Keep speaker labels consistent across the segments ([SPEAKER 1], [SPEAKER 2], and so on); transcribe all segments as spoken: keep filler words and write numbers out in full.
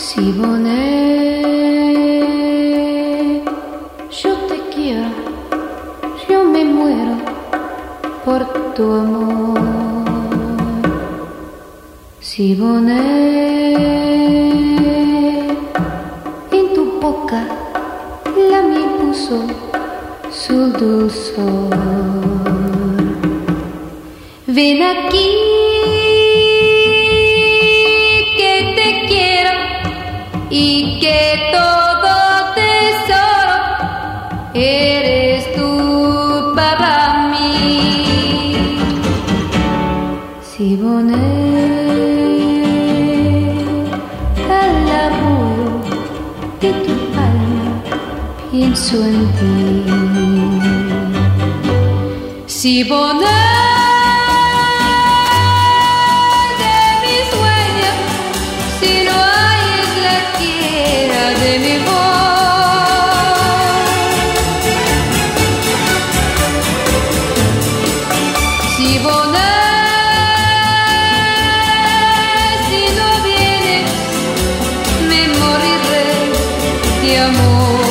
[SPEAKER 1] Si Bonnet, yo te quiero, yo me muero por tu amor. Si Bonnet, en tu boca la miel puso su dulzor. Ven aquí que te quiero y que todo tesoro eres tú para mí. Si Bonnet, al arrullo de tu alma pienso en ti. Si Bonnet, de mi voz. Si Bonnet, si no vienes, me moriré de amor.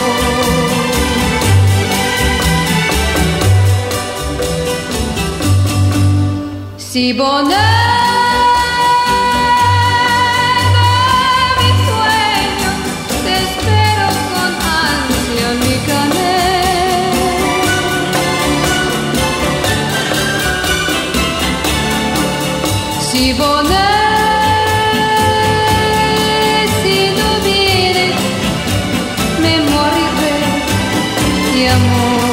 [SPEAKER 1] Si Bonnet, si Bonnet, si no vienes, me moriré de amor.